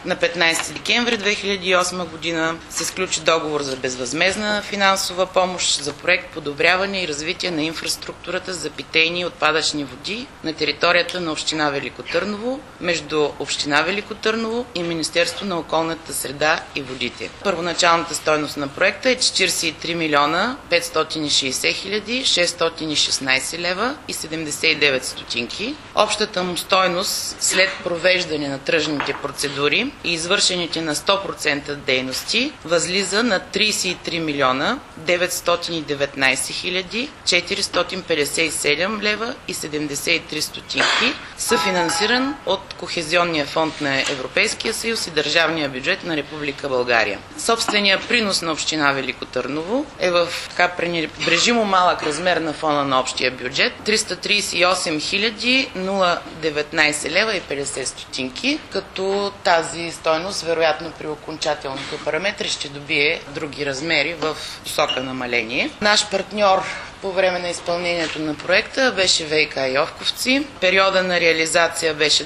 На 15 декември 2008 година се сключи договор за безвъзмездна финансова помощ за проект подобряване и развитие на инфраструктурата за питейни и отпадъчни води на територията на община Велико Търново между община Велико Търново и Министерство на околната среда и водите. Първоначалната стойност на проекта е 43 милиона 560 хиляди 616 лева и 79 стотинки. Общата му стойност след провеждане на тръжните процедури и извършените на 100% дейности възлиза на 33 милиона 919 хиляди 457 лева и 73 стотинки, съфинансиран от Кохезионния фонд на Европейския съюз и държавния бюджет на Република България. Собственият принос на община Велико Търново е в пренебрежимо малък размер на фона на общия бюджет 338 хиляди 019 лева и 50 стотинки, като тази стойност вероятно при окончателните параметри ще добие други размери в посока намаление. Наш партньор по време на изпълнението на проекта беше ВиК Йовковци. Периода на реализация беше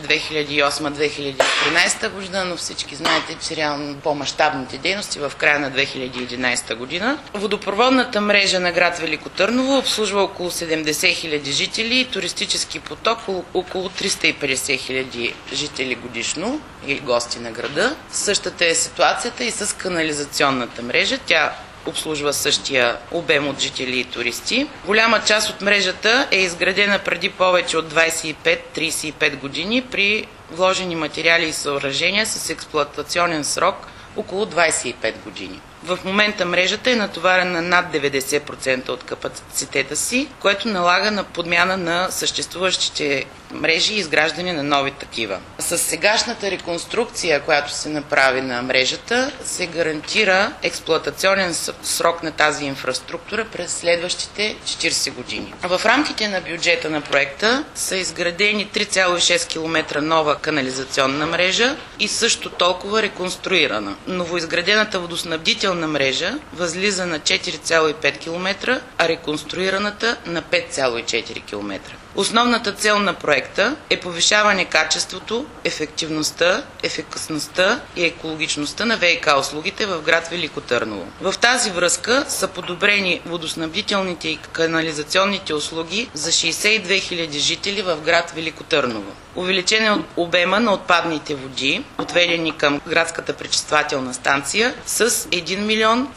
2008-2013 година, но всички знаете, че реално по-мащабните дейности в края на 2011 година. Водопроводната мрежа на град Велико Търново обслужва около 70 хиляди жители и туристически поток около 350 хиляди жители годишно и гости на града. Същата е ситуацията и с канализационната мрежа. Тя обслужва същия обем от жители и туристи. Голяма част от мрежата е изградена преди повече от 25-35 години при вложени материали и съоръжения с експлоатационен срок около 25 години. В момента мрежата е натоварена над 90% от капацитета си, което налага на подмяна на съществуващите мрежи и изграждане на нови такива. С сегашната реконструкция, която се направи на мрежата, се гарантира експлоатационен срок на тази инфраструктура през следващите 40 години. В рамките на бюджета на проекта са изградени 3,6 км нова канализационна мрежа и също толкова реконструирана. Новоизградената водоснабдителна мрежа възлиза на 4,5 км, а реконструираната на 5,4 км. Основната цел на проекта е повишаване качеството, ефективността, ефикасността и екологичността на ВиК услугите в град Велико Търново. В тази връзка са подобрени водоснабдителните и канализационните услуги за 62 000 жители в град Велико Търново. Увеличен е обема на отпадните води, отведени към градската пречиствателна станция, с 1 милион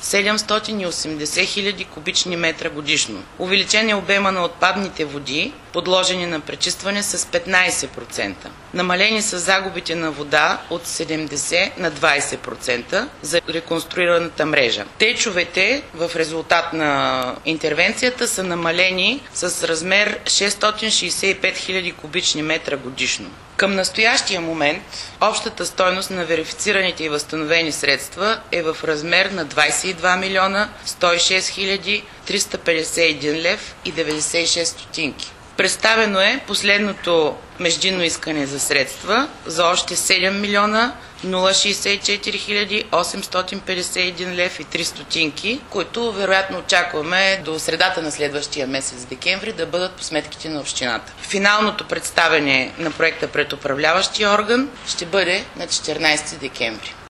780 хиляди кубични метра годишно. Увеличен е обема на отпадните води, подложени на пречистване с 15%. Намалени са загубите на вода от 70 на 20% за реконструираната мрежа. Течовете в резултат на интервенцията са намалени с размер 665 000 кубични метра годишно. Към настоящия момент общата стойност на верифицираните и възстановени средства е в размер на 22 милиона 106 хиляди 351 лев и 96 стотинки. Представено е последното междинно искане за средства за още 7 милиона 064 хиляди 851 лев и 3 стотинки, които вероятно очакваме до средата на следващия месец декември да бъдат по сметките на общината. Финалното представяне на проекта пред управляващия орган ще бъде на 14 декември.